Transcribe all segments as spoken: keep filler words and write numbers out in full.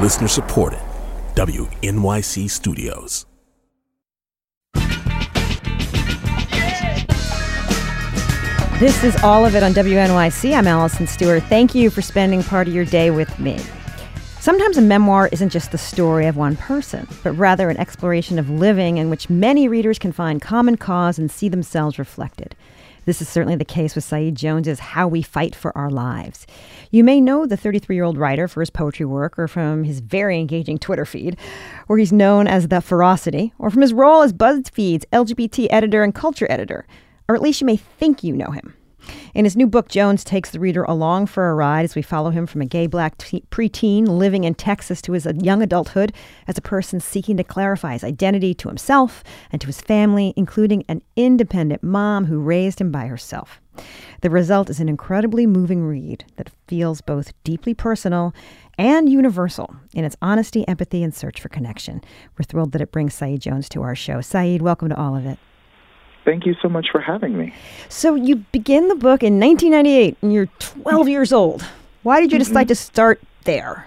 Listener supported. W N Y C Studios. This is All of It on W N Y C. I'm Allison Stewart. Thank you for spending part of your day with me. Sometimes a memoir isn't just the story of one person, but rather an exploration of living in which many readers can find common cause and see themselves reflected. This is certainly the case with Saeed Jones's How We Fight for Our Lives. You may know the thirty-three-year-old writer for his poetry work, or from his very engaging Twitter feed, where he's known as The Ferocity, or from his role as BuzzFeed's L G B T editor and culture editor. Or at least you may think you know him. In his new book, Jones takes the reader along for a ride as we follow him from a gay black te- preteen living in Texas to his young adulthood as a person seeking to clarify his identity to himself and to his family, including an independent mom who raised him by herself. The result is an incredibly moving read that feels both deeply personal and universal in its honesty, empathy, and search for connection. We're thrilled that it brings Saeed Jones to our show. Saeed, welcome to All of It. Thank you so much for having me. So you begin the book in nineteen ninety-eight, and you're twelve years old. Why did you Mm-hmm. decide to start there?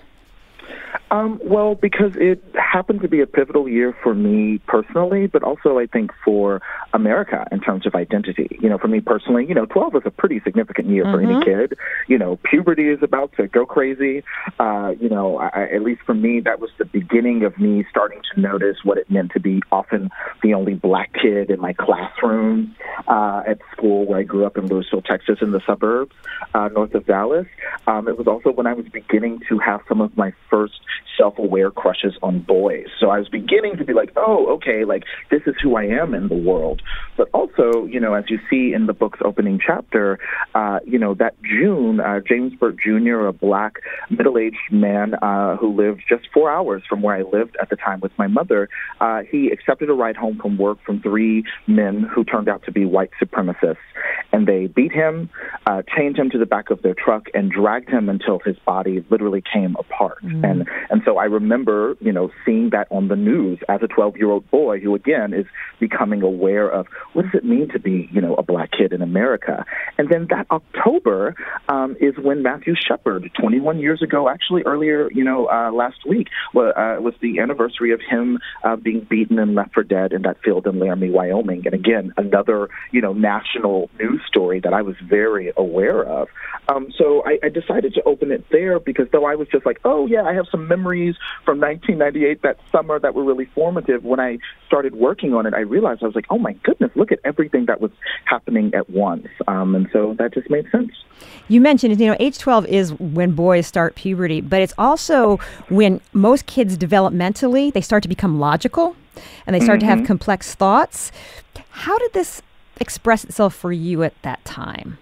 Um, well, because it happened to be a pivotal year for me personally, but also I think for America in terms of identity. You know, for me personally, you know, twelve is a pretty significant year for Mm-hmm. any kid. You know, puberty is about to go crazy. Uh, you know, I, at least for me, that was the beginning of me starting to notice what it meant to be often the only black kid in my classroom uh, at school where I grew up in Lewisville, Texas, in the suburbs uh, north of Dallas. Um, it was also when I was beginning to have some of my first self-aware crushes on boys. So I was beginning to be like, oh, okay, like this is who I am in the world. But also, you know, as you see in the book's opening chapter, uh, you know, that June, uh, James Burt Junior, a black middle-aged man uh, who lived just four hours from where I lived at the time with my mother, uh, he accepted a ride home from work from three men who turned out to be white supremacists. And they beat him, uh, chained him to the back of their truck, and dragged him until his body literally came apart. Mm. And and so I remember, you know, seeing that on the news as a twelve-year-old boy who, again, is becoming aware of what does it mean to be, you know, a black kid in America. And then that October um, is when Matthew Shepard, twenty-one years ago, actually earlier, you know, uh, last week, well, uh, was the anniversary of him uh, being beaten and left for dead in that field in Laramie, Wyoming. And again, another, you know, national news story that I was very aware of. Um, so I, I decided to open it there because though I was just like, oh, yeah, I have some memories from nineteen ninety-eight, that summer, that were really formative. When I started working on it, I realized I was like, oh, my goodness, look at everything that was happening at once. Um, and so that just made sense. You mentioned, you know, age twelve is when boys start puberty, but it's also when most kids developmentally, they start to become logical and they start mm-hmm. to have complex thoughts. How did this express itself for you at that time?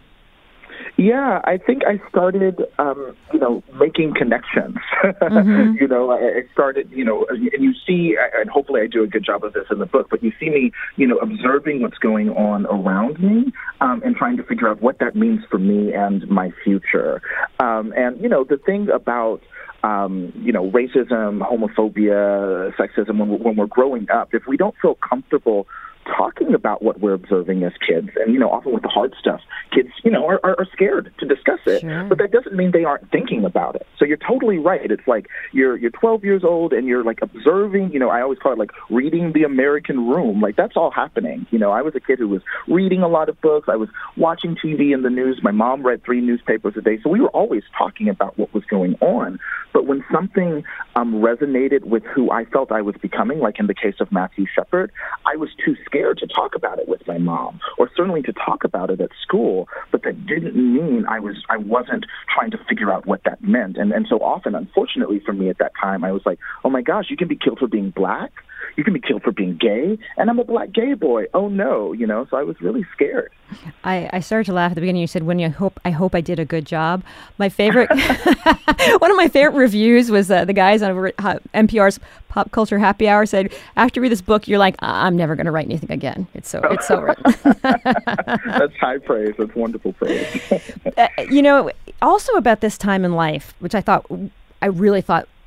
Yeah, I think I started, um, you know, making connections. Mm-hmm. you know, I, I started, you know, and you see, and hopefully I do a good job of this in the book, but you see me, you know, observing what's going on around me um, and trying to figure out what that means for me and my future. Um, and, you know, the thing about Um, you know, racism, homophobia, sexism, when we're, when we're growing up, if we don't feel comfortable talking about what we're observing as kids, and, you know, often with the hard stuff, kids, you know, are, are, are scared to discuss it, sure. but that doesn't mean they aren't thinking about it. So you're totally right. It's like you're you're twelve years old and you're like observing, you know, I always call it like reading the American Room. Like that's all happening. You know, I was a kid who was reading a lot of books. I was watching T V and the news. My mom read three newspapers a day. So we were always talking about what was going on. But when something um, resonated with who I felt I was becoming, like in the case of Matthew Shepard, I was too scared to talk about it with my mom, or certainly to talk about it at school. But that didn't mean I was I wasn't trying to figure out what that meant. And and so often, unfortunately for me at that time, I was like, oh my gosh, you can be killed for being black, you can be killed for being gay, and I'm a black gay boy. Oh no, you know. So I was really scared. I, I started to laugh at the beginning. You said, "When you hope, I hope I did a good job." My favorite, one of my favorite reviews was uh, the guys on uh, N P R's Pop Culture Happy Hour said, "After you read this book, you're like, I'm never going to write anything again. It's so it's so written." That's high praise. That's wonderful praise. uh, you know, also about this time in life, which I thought, I really thought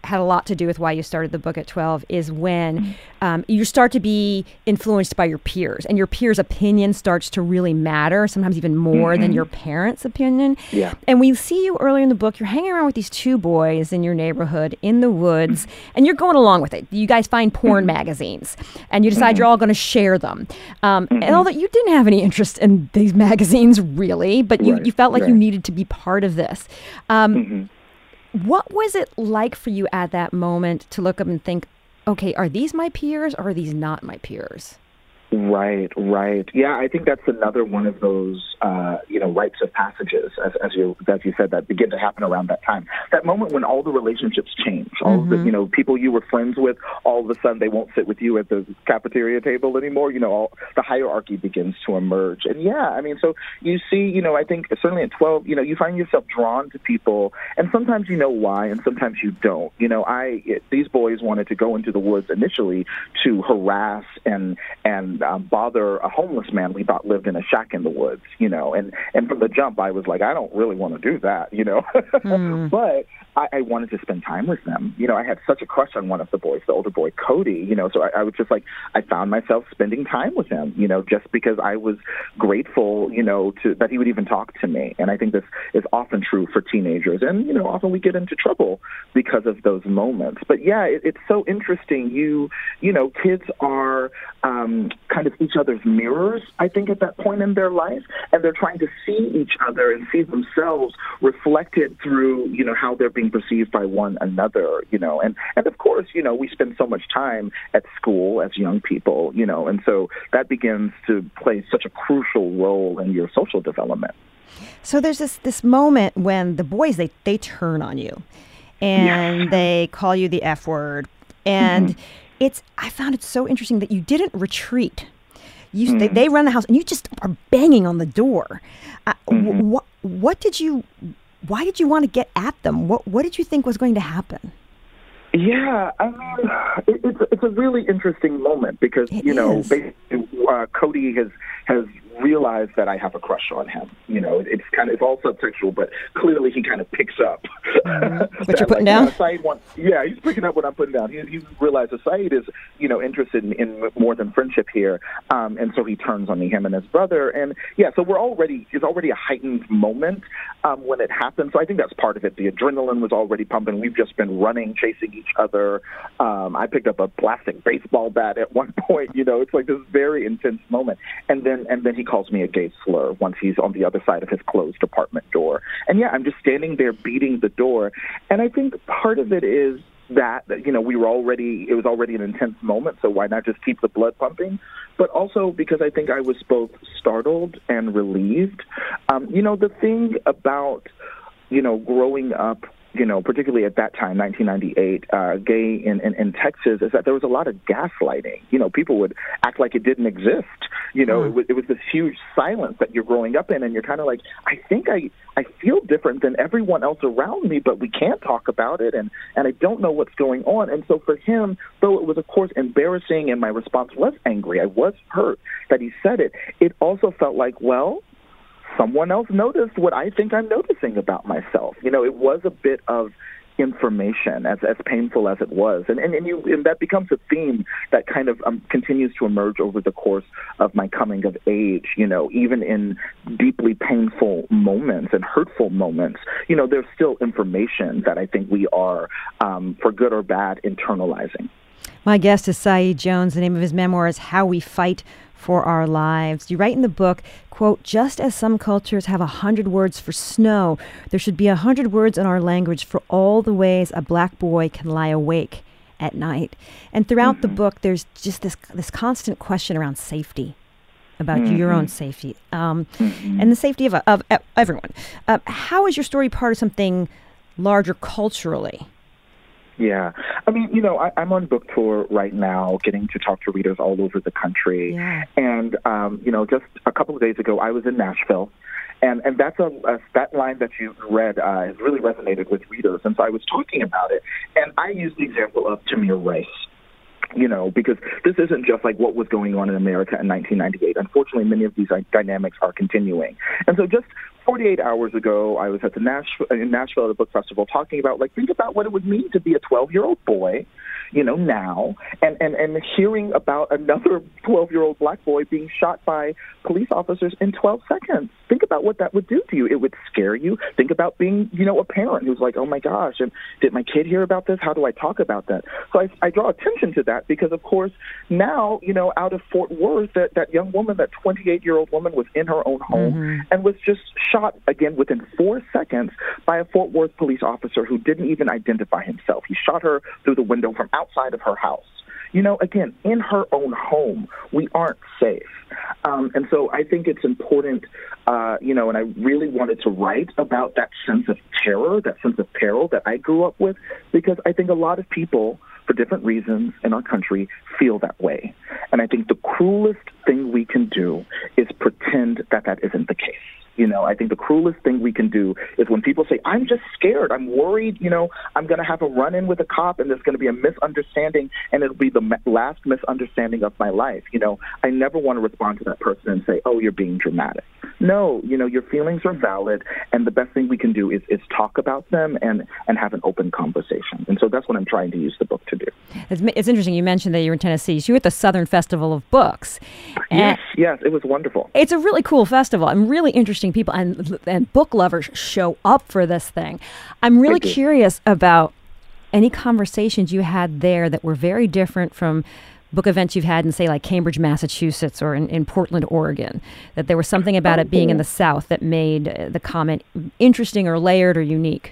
had a lot to do with why you started the book at twelve is when um, you start to be influenced by your peers, and your peers' opinion starts to really matter, sometimes even more mm-hmm. than your parents' opinion. Yeah. And we see you earlier in the book, you're hanging around with these two boys in your neighborhood in the woods, mm-hmm. and you're going along with it. You guys find porn mm-hmm. magazines, and you decide mm-hmm. you're all going to share them. Um, mm-hmm. And although you didn't have any interest in these magazines, really, but you, right. you felt like right. you needed to be part of this. Um, mm-hmm. What was it like for you at that moment to look up and think, okay, are these my peers or are these not my peers? Right, right. Yeah, I think that's another one of those, uh, you know, rites of passages, as, as you as you said, that begin to happen around that time. That moment when all the relationships change, all mm-hmm. of the, you know, people you were friends with, all of a sudden they won't sit with you at the cafeteria table anymore. You know, all, the hierarchy begins to emerge. And yeah, I mean, so you see, you know, I think certainly at twelve, you know, you find yourself drawn to people, and sometimes you know why, and sometimes you don't. You know, I it, these boys wanted to go into the woods initially to harass and and Um, bother a homeless man we thought lived in a shack in the woods, you know, and, and from the jump I was like, I don't really want to do that, you know, mm. but I, I wanted to spend time with them. You know, I had such a crush on one of the boys, the older boy, Cody, you know, so I, I was just like, I found myself spending time with him, you know, just because I was grateful, you know, to that he would even talk to me. And I think this is often true for teenagers. And, you know, often we get into trouble because of those moments. But yeah, it, it's so interesting. You, you know, kids are um, kind of each other's mirrors, I think, at that point in their life. And they're trying to see each other and see themselves reflected through, you know, how they're being perceived by one another, you know. And, and of course, you know, we spend so much time at school as young people, you know, and so that begins to play such a crucial role in your social development. So there's this, this moment when the boys, they, they turn on you and yeah. they call you the F word. And mm-hmm. it's, I found it so interesting that you didn't retreat. You, mm-hmm. they, they run the house and you just are banging on the door. Uh, mm-hmm. What, what did you, why did you want to get at them? What, what did you think was going to happen? Yeah, I mean, it, it's, it's a really interesting moment because, it you know, basically, uh, Cody has has realized that I have a crush on him. You know, it's kind of, it's all subsexual, but clearly he kind of picks up. Mm-hmm. What you're putting down? Like, Saeed wants, yeah, he's picking up what I'm putting down. He, he realized that Saeed is, you know, interested in, in more than friendship here, um, and so he turns on me, him and his brother. And, yeah, so we're already, it's already a heightened moment um, when it happens. So I think that's part of it. The adrenaline was already pumping. We've just been running, chasing each other. Um, I picked up a plastic baseball bat at one point. You know, it's like this very intense moment. And then and then he calls me a gay slur once he's on the other side of his closed apartment door. And, yeah, I'm just standing there beating the door. And I think part of it is that, you know, we were already, it was already an intense moment, so why not just keep the blood pumping? But also because I think I was both startled and relieved. Um, you know, the thing about, you know, growing up, you know, particularly at that time, nineteen ninety-eight, uh, gay in, in, in Texas, is that there was a lot of gaslighting. You know, people would act like it didn't exist. You know, mm. it, was, it was this huge silence that you're growing up in, and you're kind of like, I think I, I feel different than everyone else around me, but we can't talk about it, and, and I don't know what's going on. And so for him, though it was, of course, embarrassing, and my response was angry, I was hurt that he said it, it also felt like, well, someone else noticed what I think I'm noticing about myself. You know, it was a bit of information, as as painful as it was. And and, and, you, and that becomes a theme that kind of um, continues to emerge over the course of my coming of age, you know, even in deeply painful moments and hurtful moments. You know, there's still information that I think we are, um, for good or bad, internalizing. My guest is Saeed Jones. The name of his memoir is How We Fight for Our Lives. You write in the book, quote, just as some cultures have a hundred words for snow, there should be a hundred words in our language for all the ways a black boy can lie awake at night. And throughout mm-hmm. the book, there's just this this constant question around safety, about mm-hmm. your own safety, um, mm-hmm. and the safety of, of everyone. Uh, how is your story part of something larger culturally? Yeah. I mean, you know, I, I'm on book tour right now, getting to talk to readers all over the country. Yeah. And, um, you know, just a couple of days ago, I was in Nashville. And and that's a, a that line that you read uh, has really resonated with readers. And so I was talking about it. And I used the example of Tamir Rice. You know, because this isn't just like what was going on in America in nineteen ninety-eight. Unfortunately, many of these dynamics are continuing. And so just forty-eight hours ago, I was at the Nashville, in Nashville at a book festival talking about, like, think about what it would mean to be a twelve-year-old boy, you know, now, and, and, and hearing about another twelve-year-old black boy being shot by police officers in twelve seconds. Think about what that would do to you. It would scare you. Think about being, you know, a parent who's like, oh, my gosh, and did my kid hear about this? How do I talk about that? So I, I draw attention to that because, of course, now, you know, out of Fort Worth, that, that young woman, that twenty-eight-year-old woman was in her own home mm-hmm. and was just shot, again, within four seconds by a Fort Worth police officer who didn't even identify himself. He shot her through the window from outside of her house. You know, again, in her own home, we aren't safe. Um, and so I think it's important, uh, you know, and I really wanted to write about that sense of terror, that sense of peril that I grew up with, because I think a lot of people, for different reasons in our country, feel that way. And I think the cruelest thing we can do is pretend that that isn't the case. You know, I think the cruelest thing we can do is when people say, I'm just scared, I'm worried, you know, I'm going to have a run-in with a cop and there's going to be a misunderstanding and it'll be the me- last misunderstanding of my life. You know, I never want to respond to that person and say, oh, you're being dramatic. No, you know, your feelings are valid, and the best thing we can do is, is talk about them and, and have an open conversation. And so that's what I'm trying to use the book to do. It's, it's interesting. You mentioned that you were in Tennessee. So you were at the Southern Festival of Books. Yes, yes, it was wonderful. It's a really cool festival and really interesting people, and and book lovers show up for this thing. I'm really curious about any conversations you had there that were very different from book events you've had in, say, like Cambridge, Massachusetts, or in, in Portland, Oregon, that there was something about it being in the South that made uh, the comment interesting or layered or unique.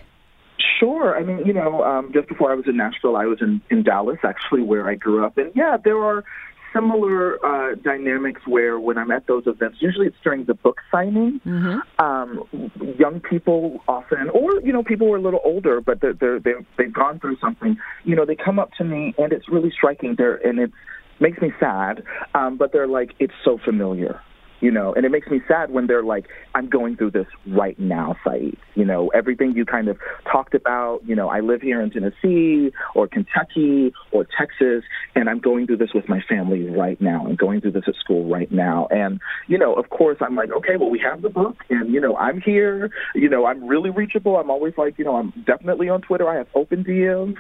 Sure. I mean, you know, um, just before I was in Nashville, I was in, in Dallas, actually, where I grew up. And, yeah, there are similar uh, dynamics where when I'm at those events, usually it's during the book signing, mm-hmm. um, young people often, or, you know, people who are a little older, but they're, they're, they're, they've gone through something, you know, they come up to me and it's really striking there, and it makes me sad, um, but they're like, it's so familiar. You know, and it makes me sad when they're like, I'm going through this right now, Saeed. You know, everything you kind of talked about, you know, I live here in Tennessee or Kentucky or Texas, and I'm going through this with my family right now. I'm going through this at school right now. And, you know, of course, I'm like, okay, well, we have the book, and, you know, I'm here. You know, I'm really reachable. I'm always like, you know, I'm definitely on Twitter. I have open D Ms.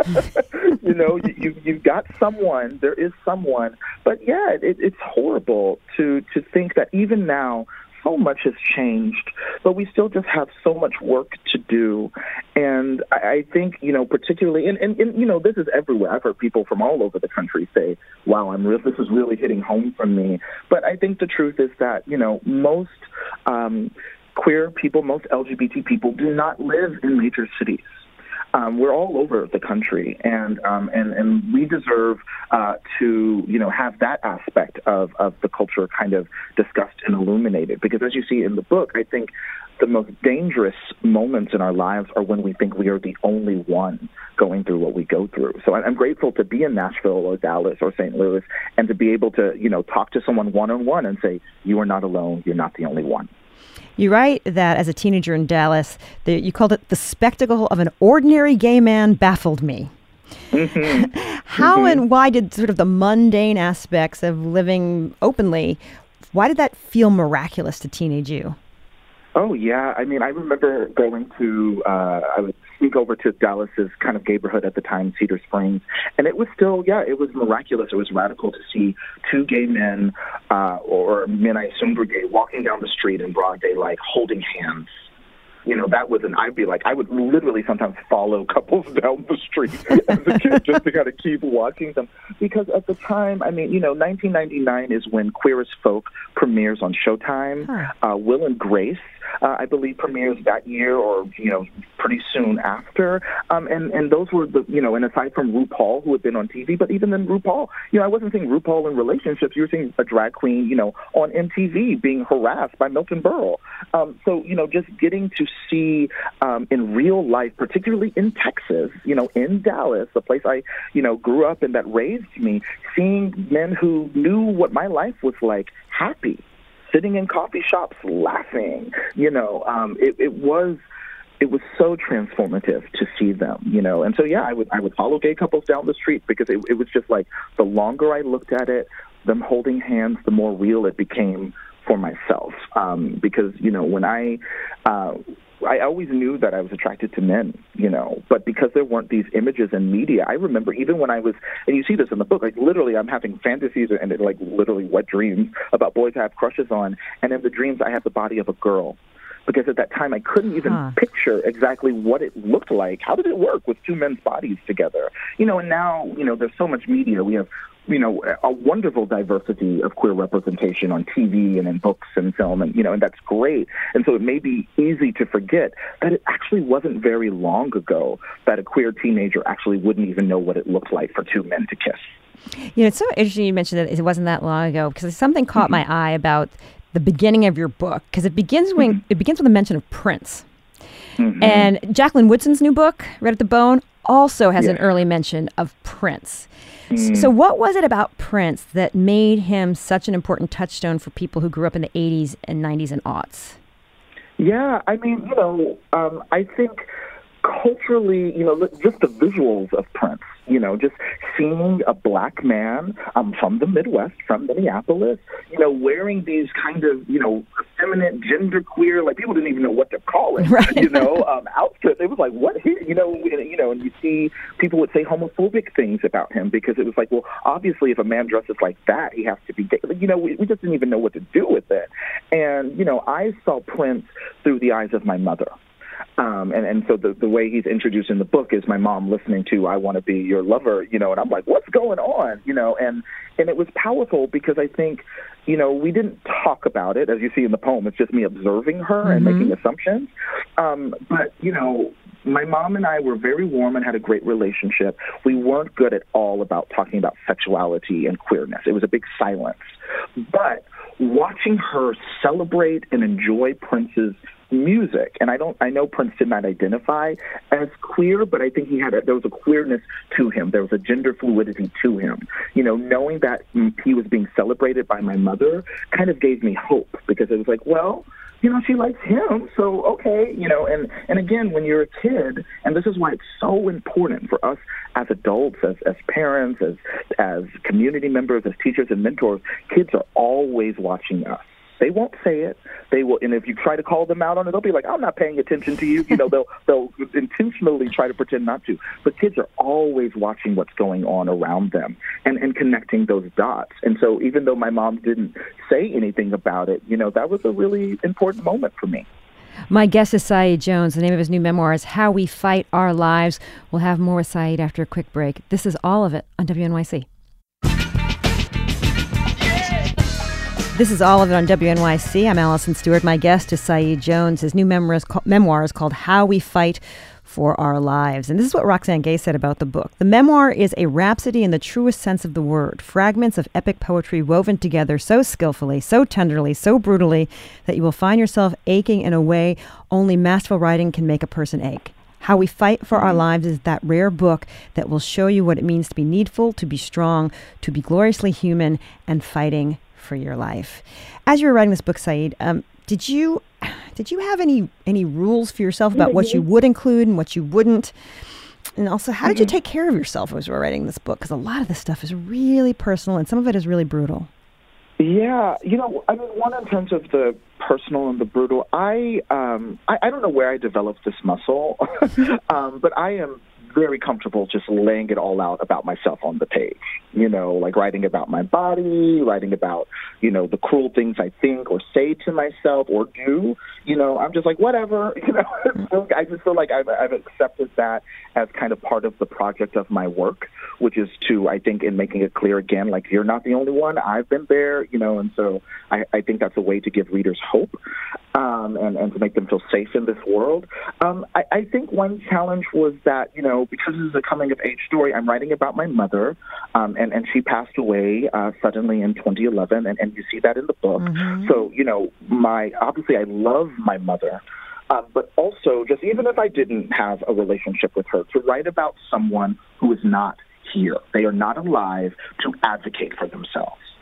you know, you, you, you've got someone. There is someone. But, yeah, it, it's horrible to, to think that even now so much has changed, but we still just have so much work to do. And I, I think, you know, particularly, and, and, and, you know, this is everywhere. I've heard people from all over the country say, wow, I'm real, this is really hitting home for me. But I think the truth is that, you know, most um, queer people, most L G B T people do not live in major cities. Um, we're all over the country, and um, and and we deserve uh, to, you know, have that aspect of, of the culture kind of discussed and illuminated. Because as you see in the book, I think the most dangerous moments in our lives are when we think we are the only one going through what we go through. So I'm grateful to be in Nashville or Dallas or Saint Louis and to be able to, you know, talk to someone one-on-one and say, you are not alone, you're not the only one. You write that as a teenager in Dallas, the, you called it the spectacle of an ordinary gay man baffled me. Mm-hmm. How mm-hmm. and why did sort of the mundane aspects of living openly, why did that feel miraculous to teenage you? Oh, yeah. I mean, I remember going to, uh, I would sneak over to Dallas's kind of neighborhood at the time, Cedar Springs, and it was still, yeah, it was miraculous. It was radical to see two gay men, uh, or men I assumed were gay, walking down the street in broad daylight, holding hands. You know, that was an, I'd be like, I would literally sometimes follow couples down the street as a kid just to kind of keep watching them. Because at the time, I mean, you know, nineteen ninety-nine is when Queer as Folk premieres on Showtime. Huh. Uh, Will and Grace, uh, I believe, premieres that year or, you know, pretty soon after. Um, and, and those were the, you know, and aside from RuPaul, who had been on T V, but even then RuPaul, you know, I wasn't seeing RuPaul in relationships. You were seeing a drag queen, you know, on M T V being harassed by Milton Berle. Um, so, you know, just getting to see um, in real life, particularly in Texas, you know, in Dallas, the place I, you know, grew up and that raised me, seeing men who knew what my life was like, happy, sitting in coffee shops, laughing, you know, um, it, it was it was so transformative to see them, you know. And so, yeah, I would I would follow gay couples down the street because it, it was just like the longer I looked at it, them holding hands, the more real it became for myself. Um, because, you know, when I, uh, I always knew that I was attracted to men, you know, but because there weren't these images in media, I remember even when I was, and you see this in the book, like literally I'm having fantasies and like literally wet dreams about boys I have crushes on, and in the dreams I have the body of a girl. Because at that time, I couldn't even huh. picture exactly what it looked like. How did it work with two men's bodies together? You know, and now, you know, there's so much media. We have, you know, a wonderful diversity of queer representation on T V and in books and film, and, you know, and that's great. And so it may be easy to forget that it actually wasn't very long ago that a queer teenager actually wouldn't even know what it looked like for two men to kiss. You know, it's so interesting you mentioned that it wasn't that long ago, because something caught mm-hmm. my eye about the beginning of your book, because it begins when mm-hmm. it begins with a mention of Prince. Mm-hmm. And Jacqueline Woodson's new book, Red at the Bone, also has yeah. an early mention of Prince. Mm. So what was it about Prince that made him such an important touchstone for people who grew up in the eighties and nineties and aughts? Yeah, I mean, you know, um, I think culturally, you know, just the visuals of Prince, you know, just seeing a black man um, from the Midwest, from Minneapolis, you know, wearing these kind of, you know, effeminate, genderqueer, like people didn't even know what to call it, right. you know, um, outfit. It was like, what here? You know, you know, and you see people would say homophobic things about him because it was like, well, obviously if a man dresses like that, he has to be gay. You know, we, we just didn't even know what to do with it. And, you know, I saw Prince through the eyes of my mother. Um, and, and so the, the way he's introduced in the book is my mom listening to I Want to Be Your Lover, you know, and I'm like, what's going on? You know, and, and it was powerful because I think, you know, we didn't talk about it, as you see in the poem. It's just me observing her mm-hmm. and making assumptions. Um, but, you know, my mom and I were very warm and had a great relationship. We weren't good at all about talking about sexuality and queerness. It was a big silence. But watching her celebrate and enjoy Prince's music, and I don't, I know Prince did not identify as queer, but I think he had a, there was a queerness to him. There was a gender fluidity to him. You know, knowing that he was being celebrated by my mother kind of gave me hope because it was like, well, you know, she likes him, so okay, you know, and, and again, when you're a kid, and this is why it's so important for us as adults, as, as parents, as, as community members, as teachers and mentors, kids are always watching us. They won't say it. They will, and if you try to call them out on it, they'll be like, "I'm not paying attention to you." You know, they'll they'll intentionally try to pretend not to. But kids are always watching what's going on around them and, and connecting those dots. And so, even though my mom didn't say anything about it, you know, that was a really important moment for me. My guest is Saeed Jones. The name of his new memoir is How We Fight Our Lives. We'll have more with Saeed after a quick break. This is All of It on W N Y C. This is All of It on W N Y C. I'm Allison Stewart. My guest is Saeed Jones. His new memoir is, called, memoir is called How We Fight for Our Lives. And this is what Roxane Gay said about the book. The memoir is a rhapsody in the truest sense of the word. Fragments of epic poetry woven together so skillfully, so tenderly, so brutally that you will find yourself aching in a way only masterful writing can make a person ache. How We Fight for Our Lives is that rare book that will show you what it means to be needful, to be strong, to be gloriously human, and fighting for your life. As you were writing this book, Saeed, um, did you did you have any any rules for yourself about what you would include and what you wouldn't? And also, how did you take care of yourself as you were writing this book? Because a lot of this stuff is really personal and some of it is really brutal. Yeah, you know, I mean, one in terms of the personal and the brutal, I um, I, I don't know where I developed this muscle, um, but I am very comfortable just laying it all out about myself on the page, you know, like writing about my body, writing about, you know, the cruel things I think or say to myself or do, you know, I'm just like, whatever, you know, I just feel like I've, I've accepted that as kind of part of the project of my work, which is to, I think, in making it clear again, like, you're not the only one, I've been there, you know, and so I, I think that's a way to give readers hope um, and, and to make them feel safe in this world. Um, I, I think one challenge was that, you know, because this is a coming-of-age story, I'm writing about my mother, um, and, and she passed away uh, suddenly in twenty eleven, and, and you see that in the book. Mm-hmm. So, you know, my obviously I love my mother, uh, but also just even if I didn't have a relationship with her, to write about someone who is not here. They are not alive to advocate for themselves.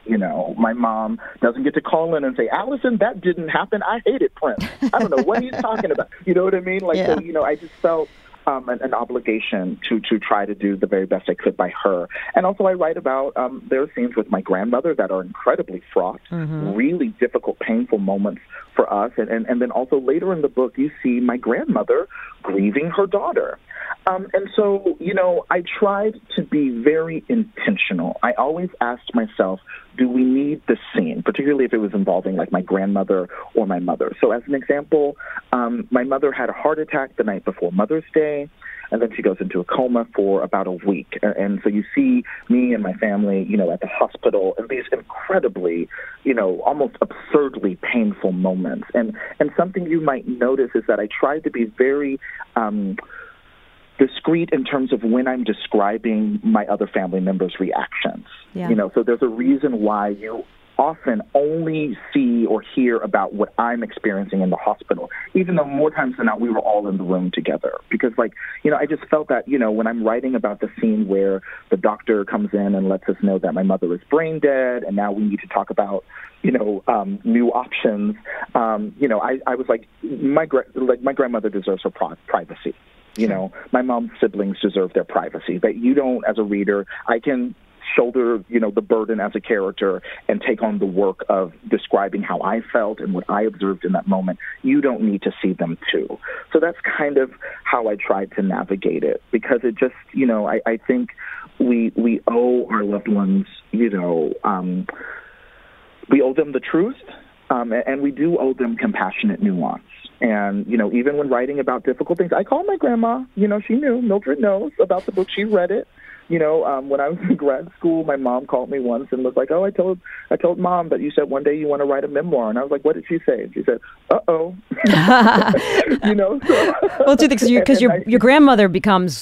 You know, my mom doesn't get to call in and say, Allison, that didn't happen. I hated Prince. I don't know what he's talking about. You know what I mean? Like, yeah. so, you know, I just felt um, an, an obligation to to try to do the very best I could by her. And also I write about, um, there are scenes with my grandmother that are incredibly fraught, mm-hmm. really difficult, painful moments for us. And, and, and then also later in the book, you see my grandmother grieving her daughter. Um, and so, you know, I tried to be very intentional. I always asked myself, do we need this scene, particularly if it was involving like my grandmother or my mother? So as an example, um, my mother had a heart attack the night before Mother's Day, and then she goes into a coma for about a week. And so you see me and my family, you know, at the hospital in these incredibly, you know, almost absurdly painful moments. And, and something you might notice is that I tried to be very um, discreet in terms of when I'm describing my other family members' reactions. Yeah. You know, so there's a reason why you often only see or hear about what I'm experiencing in the hospital, even though more times than not we were all in the room together. Because, like, you know, I just felt that, you know, when I'm writing about the scene where the doctor comes in and lets us know that my mother is brain dead and now we need to talk about, you know, um, new options, um, you know, I, I was like, my, like, my grandmother deserves her pri- privacy. You know, my mom's siblings deserve their privacy. But you don't, as a reader, I can shoulder, you know, the burden as a character and take on the work of describing how I felt and what I observed in that moment. You don't need to see them too. So that's kind of how I tried to navigate it, because it just, you know, I, I think we we owe our loved ones, you know, um, we owe them the truth, um, and we do owe them compassionate nuance. And, you know, even when writing about difficult things, I call my grandma. You know, she knew. Mildred knows about the book. She read it. You know, um, when I was in grad school, my mom called me once and was like, oh, I told I told Mom that you said one day you want to write a memoir. And I was like, what did she say? And she said, uh-oh. You know? So, well, two things. Because your, your grandmother becomes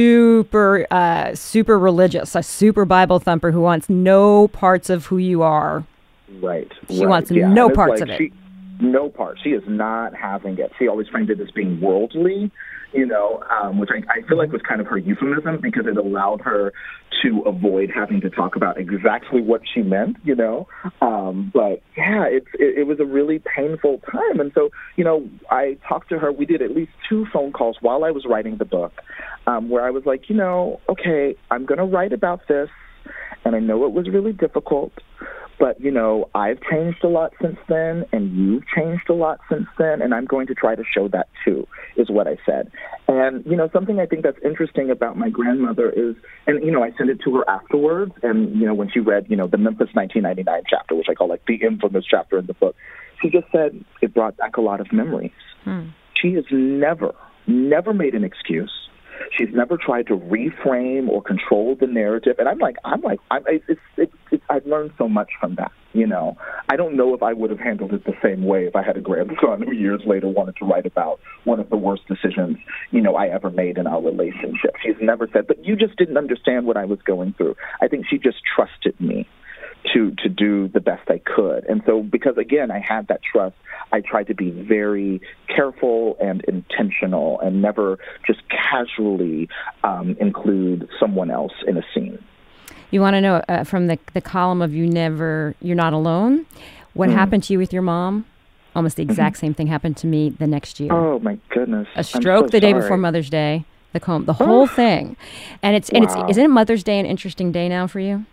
super, uh, super religious, a super Bible thumper who wants no parts of who you are. Right. She right. wants yeah. no parts like of it. She, no part. She is not having it. She always framed it as being worldly, you know, um, which I, I feel like was kind of her euphemism, because it allowed her to avoid having to talk about exactly what she meant, you know. Um, but, yeah, it's, it, it was a really painful time. And so, you know, I talked to her. We did at least two phone calls while I was writing the book, um, where I was like, you know, okay, I'm going to write about this, and I know it was really difficult. But, you know, I've changed a lot since then, and you've changed a lot since then, and I'm going to try to show that, too, is what I said. And, you know, something I think that's interesting about my grandmother is, and, you know, I sent it to her afterwards, and, you know, when she read, you know, the Memphis nineteen ninety-nine chapter, which I call, like, the infamous chapter in the book, she just said it brought back a lot of memories. Hmm. She has never, never made an excuse. She's never tried to reframe or control the narrative. And I'm like, I'm like, I'm, it's, it's, it's, I've learned so much from that, you know. I don't know if I would have handled it the same way if I had a grandson who years later wanted to write about one of the worst decisions, you know, I ever made in our relationship. She's never said, but you just didn't understand what I was going through. I think she just trusted me to to do the best I could. And so because, again, I had that trust, I tried to be very careful and intentional and never just casually um, include someone else in a scene. You want to know uh, from the the column of You Never, You're Not Alone, what mm-hmm. happened to you with your mom? Almost the exact mm-hmm. same thing happened to me the next year. Oh, my goodness. A stroke so the day sorry. before Mother's Day, the com- the whole oh. thing. And it's, and wow. it's, isn't Mother's Day an interesting day now for you?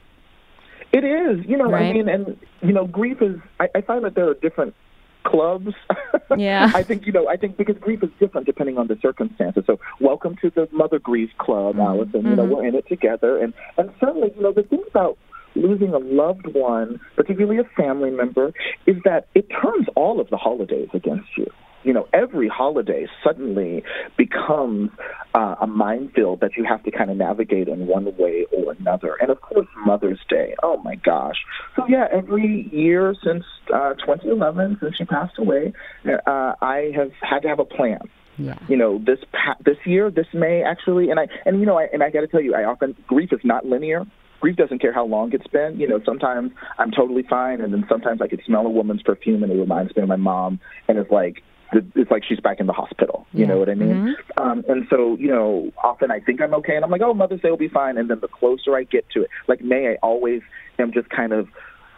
It is, you know, right? I mean, and, you know, grief is, I, I find that there are different clubs. Yeah. I think, you know, I think because grief is different depending on the circumstances. So welcome to the Mother Grief Club, mm-hmm. Allison. You know, mm-hmm. we're in it together. And, and certainly, you know, the thing about losing a loved one, particularly a family member, is that it turns all of the holidays against you. You know, every holiday suddenly becomes uh, a minefield that you have to kind of navigate in one way or another. And, of course, Mother's Day. Oh, my gosh. So, yeah, every year since uh, twenty eleven, since she passed away, uh, I have had to have a plan. Yeah. You know, this pa- this year, this May, actually, and I and you know, I, and I got to tell you, I often grief is not linear. Grief doesn't care how long it's been. You know, sometimes I'm totally fine, and then sometimes I could smell a woman's perfume, and it reminds me of my mom, and it's like, it's like she's back in the hospital. You yeah. know what I mean? Mm-hmm. Um, and so, you know, often I think I'm okay, and I'm like, oh, Mother's Day will be fine. And then the closer I get to it, like May, I always am just kind of,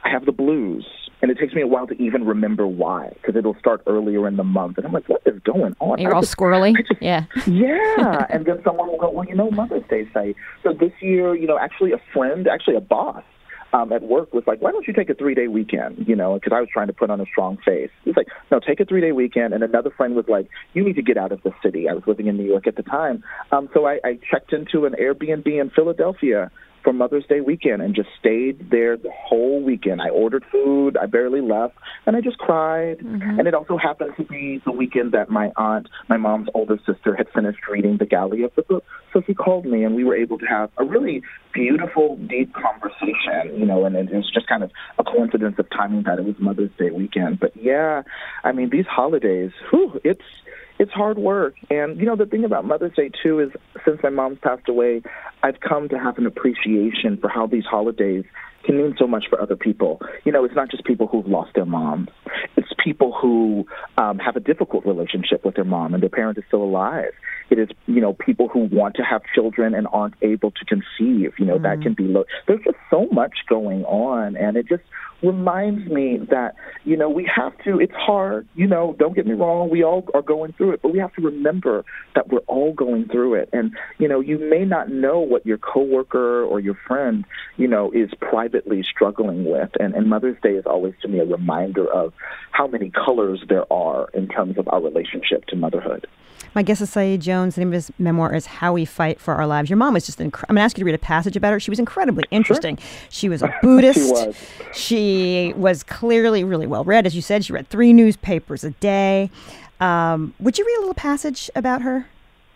I have the blues. And it takes me a while to even remember why, because it'll start earlier in the month. And I'm like, what is going on? You're I all just, squirrely? just, yeah. Yeah. And then someone will go, well, you know, Mother's Day site. So this year, you know, actually a friend, actually a boss um, at work was like, why don't you take a three-day weekend? You know, because I was trying to put on a strong face. He's like, no, take a three-day weekend. And another friend was like, you need to get out of the city. I was living in New York at the time. Um, so I, I checked into an Airbnb in Philadelphia for Mother's Day weekend and just stayed there the whole weekend. I ordered food, I barely left, and I just cried. Mm-hmm. And it also happened to be the weekend that my aunt, my mom's older sister, had finished reading the galley of the book. So she called me, and we were able to have a really beautiful, deep conversation, you know, and it was just kind of a coincidence of timing that it was Mother's Day weekend. But yeah, I mean, these holidays, whew, it's, It's hard work. And, you know, the thing about Mother's Day, too, is since my mom's passed away, I've come to have an appreciation for how these holidays can mean so much for other people. You know, it's not just people who've lost their moms. It's people who um, have a difficult relationship with their mom and their parent is still alive. It is, you know, people who want to have children and aren't able to conceive. You know, mm. that can be low. There's just so much going on, and it just reminds me that, you know, we have to, it's hard, you know, don't get me wrong, we all are going through it, but we have to remember that we're all going through it. And, you know, you may not know what your coworker or your friend, you know, is privately struggling with. And, and Mother's Day is always, to me, a reminder of how many colors there are in terms of our relationship to motherhood. My guest is Saeed Jones. The name of his memoir is How We Fight for Our Lives. Your mom was just incredible. I'm going to ask you to read a passage about her. She was incredibly interesting. Sure. She was a Buddhist. She was. She was clearly really well read. As you said, she read three newspapers a day. Um, would you read a little passage about her?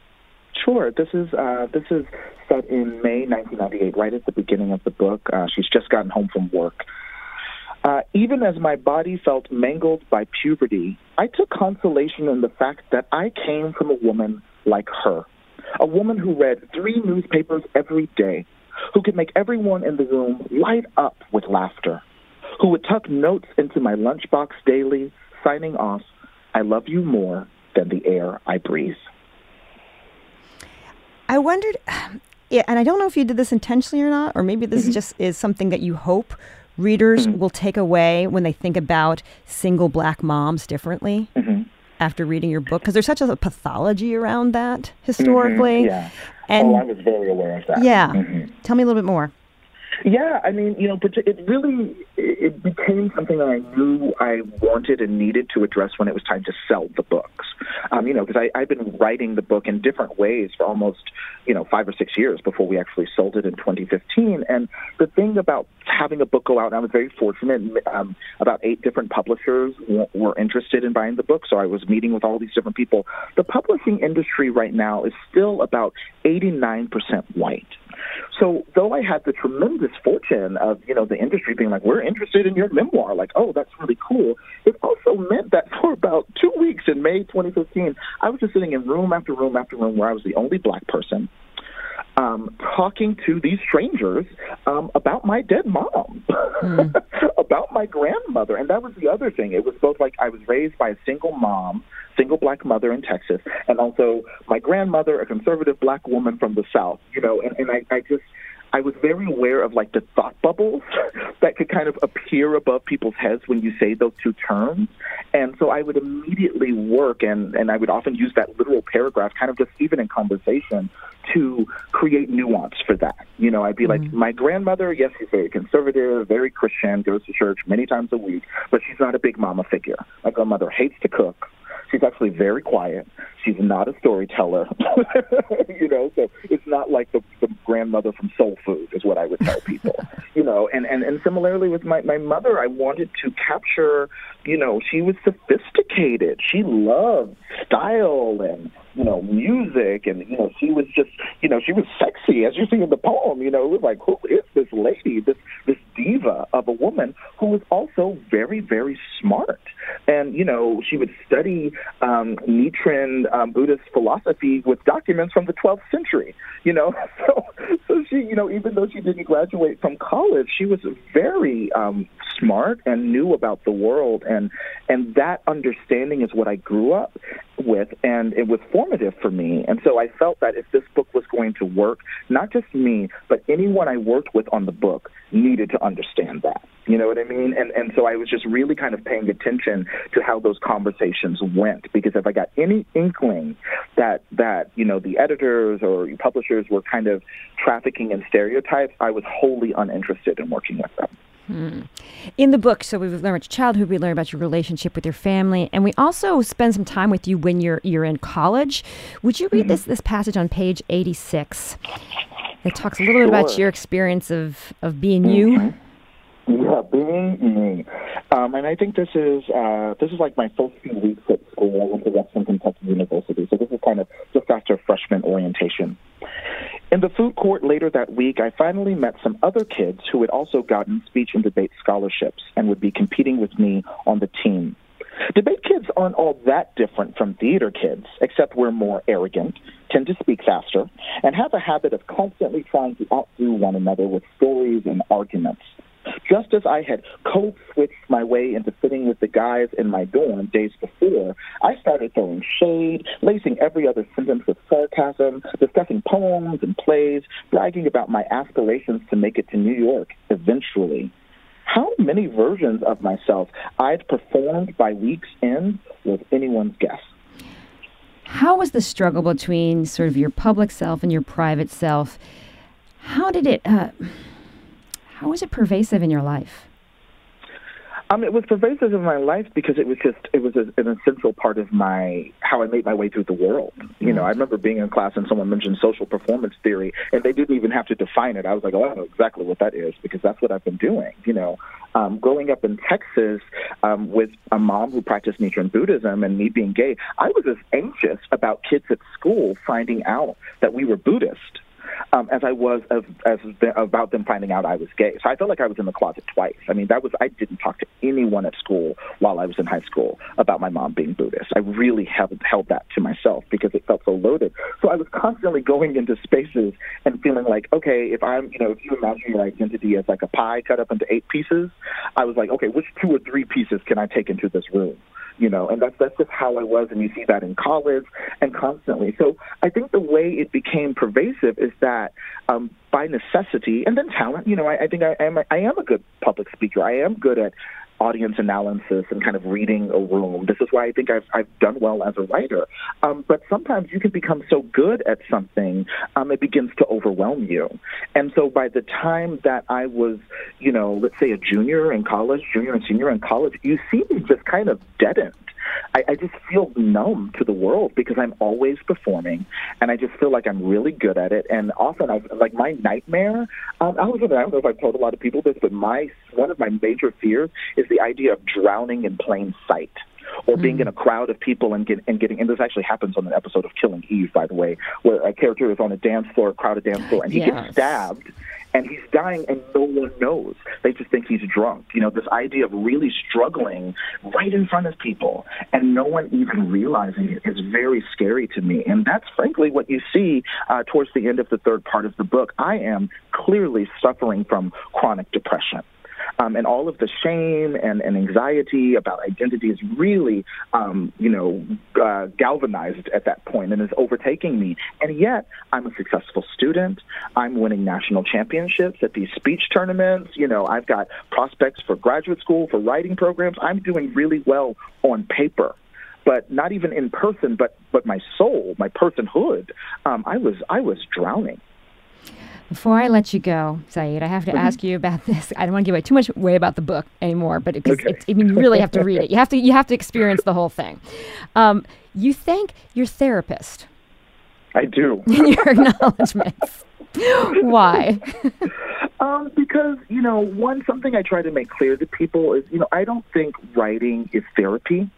Sure. This is uh, this is set in May nineteen ninety-eight, right at the beginning of the book. Uh, she's just gotten home from work. Uh, even as my body felt mangled by puberty, I took consolation in the fact that I came from a woman like her, a woman who read three newspapers every day, who could make everyone in the room light up with laughter, who would tuck notes into my lunchbox daily, signing off, I love you more than the air I breathe. I wondered, yeah, and I don't know if you did this intentionally or not, or maybe this mm-hmm. just is something that you hope readers mm-hmm. will take away when they think about single black moms differently mm-hmm. after reading your book, because there's such a pathology around that historically. Mm-hmm. Yeah. And oh, I was very aware of that. Yeah. Mm-hmm. Tell me a little bit more. Yeah, I mean, you know, but it really, it became something that I knew I wanted and needed to address when it was time to sell the books. Um, you know, because I've been writing the book in different ways for almost, you know, five or six years before we actually sold it in twenty fifteen. And the thing about having a book go out, and I was very fortunate, um, about eight different publishers w- were interested in buying the book, so I was meeting with all these different people. The publishing industry right now is still about eighty-nine percent white. So though I had the tremendous fortune of, you know, the industry being like, we're interested in your memoir, like, oh, that's really cool, it also meant that for about two weeks in May twenty fifteen, I was just sitting in room after room after room where I was the only black person, um, talking to these strangers um, about my dead mom, mm. about my grandmother. And that was the other thing. It was both like I was raised by a single mom, single black mother in Texas, and also my grandmother, a conservative black woman from the South, you know, and, and I, I just, I was very aware of like the thought bubbles that could kind of appear above people's heads when you say those two terms. And so I would immediately work, and, and I would often use that literal paragraph kind of just even in conversation to create nuance for that. You know, I'd be mm-hmm. like, my grandmother, yes, she's very conservative, very Christian, goes to church many times a week, but she's not a big mama figure. My grandmother hates to cook. She's actually very quiet. She's not a storyteller, you know, so it's not like the, the grandmother from Soul Food is what I would tell people, you know, and, and, and similarly with my, my mother, I wanted to capture, you know, she was sophisticated. She loved style and, you know, music, and, you know, she was just, you know, she was sexy, as you see in the poem, you know, it was like, who is this lady, this, this diva of a woman who was also very, very smart. And, you know, she would study um, Nichiren um, Buddhist philosophy with documents from the twelfth century, you know. So, so she, you know, even though she didn't graduate from college, she was very um, smart and knew about the world. And, and that understanding is what I grew up with, and it was formative for me. And so I felt that if this book was going to work, not just me, but anyone I worked with on the book needed to understand that. You know what I mean? And and so I was just really kind of paying attention to how those conversations went, because if I got any inkling that, that you know, the editors or publishers were kind of trafficking in stereotypes, I was wholly uninterested in working with them. Hmm. In the book, so we learn about your childhood, we learn about your relationship with your family, and we also spend some time with you when you're you're in college. Would you read mm-hmm. this this passage on page eighty-six that talks a little sure. bit about your experience of, of being mm-hmm. you? Yeah, being me. Um, and I think this is uh, this is like my first few weeks at school. I went to Western Kentucky University, so this is kind of just after freshman orientation. In the food court later that week, I finally met some other kids who had also gotten speech and debate scholarships and would be competing with me on the team. Debate kids aren't all that different from theater kids, except we're more arrogant, tend to speak faster, and have a habit of constantly trying to outdo one another with stories and arguments. Just as I had code-switched my way into fitting with the guys in my dorm days before, I started throwing shade, lacing every other sentence with sarcasm, discussing poems and plays, bragging about my aspirations to make it to New York eventually. How many versions of myself I'd performed by week's end was anyone's guess. How was the struggle between sort of your public self and your private self? How did it... Uh, How was it pervasive in your life? Um, it was pervasive in my life because it was just, it was a, an essential part of my, how I made my way through the world. You mm-hmm. know, I remember being in class and someone mentioned social performance theory, and they didn't even have to define it. I was like, oh, I know exactly what that is, because that's what I've been doing. You know, um, growing up in Texas um, with a mom who practiced Nichiren Buddhism and me being gay, I was as anxious about kids at school finding out that we were Buddhist Um, as I was of, as the, about them finding out I was gay. So I felt like I was in the closet twice. I mean, that was I didn't talk to anyone at school while I was in high school about my mom being Buddhist. I really held, held that to myself because it felt so loaded. So I was constantly going into spaces and feeling like, okay, if I'm, you know, if you imagine your identity as like a pie cut up into eight pieces, I was like, okay, which two or three pieces can I take into this room? You know, and that's, that's just how I was, and you see that in college and constantly. So I think the way it became pervasive is that um, by necessity, and then talent, you know, I, I think I am, I am a good public speaker. I am good at audience analysis and kind of reading a room. This is why I think I've, I've done well as a writer. Um, but sometimes you can become so good at something, um, it begins to overwhelm you. And so by the time that I was, you know, let's say a junior in college, junior and senior in college, you see me just kind of deadened. I, I just feel numb to the world because I'm always performing, and I just feel like I'm really good at it. And often, I like my nightmare. Um, I, was, I don't know if I've told a lot of people this, but my one of my major fears is the idea of drowning in plain sight, or being mm. in a crowd of people and, get, and getting. And this actually happens on an episode of Killing Eve, by the way, where a character is on a dance floor, a crowded dance floor, and he yes. gets stabbed. And he's dying, and no one knows. They just think he's drunk. You know, this idea of really struggling right in front of people and no one even realizing it is very scary to me. And that's frankly what you see uh, towards the end of the third part of the book. I am clearly suffering from chronic depression. Um, and all of the shame and, and anxiety about identity is really, um, you know, uh, galvanized at that point and is overtaking me. And yet I'm a successful student. I'm winning national championships at these speech tournaments. You know, I've got prospects for graduate school, for writing programs. I'm doing really well on paper. But not even in person, but but my soul, my personhood, um, I was I was drowning. Before I let you go, Saeed, I have to ask you about this. I don't want to give away too much away about the book anymore, but it, okay. it's, I mean, you really have to read it. You have to you have to experience the whole thing. Um, you thank your therapist. I do. In your acknowledgments. Why? Um, because, you know, one, something I try to make clear to people is, you know, I don't think writing is therapy.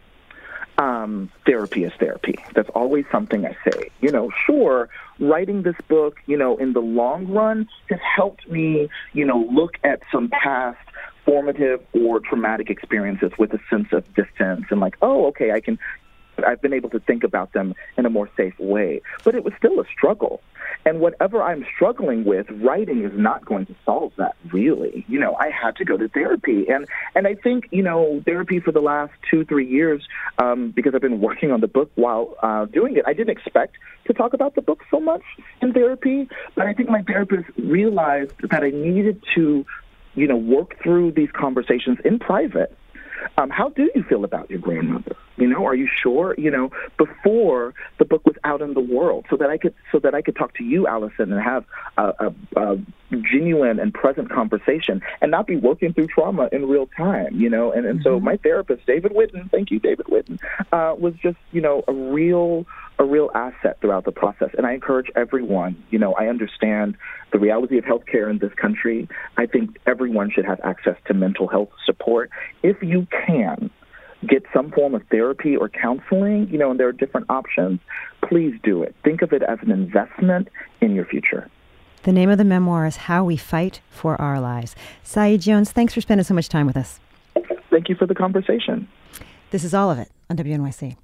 Um, therapy is therapy. That's always something I say. You know, sure, writing this book, you know, in the long run has helped me, you know, look at some past formative or traumatic experiences with a sense of distance and like, oh, okay, I can I've been able to think about them in a more safe way. But it was still a struggle. And whatever I'm struggling with, writing is not going to solve that, really. You know, I had to go to therapy. And and I think, you know, therapy for the last two, three years, um, because I've been working on the book while uh, doing it, I didn't expect to talk about the book so much in therapy. But I think my therapist realized that I needed to, you know, work through these conversations in private. Um, how do you feel about your grandmother? You know, are you sure? You know, before the book was out in the world, so that I could, so that I could talk to you, Allison, and have a, a, a genuine and present conversation, and not be working through trauma in real time. You know, and, and mm-hmm. so my therapist, David Whitten, thank you, David Whitten, uh, was just, you know, a real, a real asset throughout the process. And I encourage everyone. You know, I understand the reality of healthcare in this country. I think everyone should have access to mental health support if you can get some form of therapy or counseling, you know, and there are different options. Please do it. Think of it as an investment in your future. The name of the memoir is How We Fight for Our Lives. Saeed Jones, thanks for spending so much time with us. Thank you for the conversation. This is All of It on W N Y C.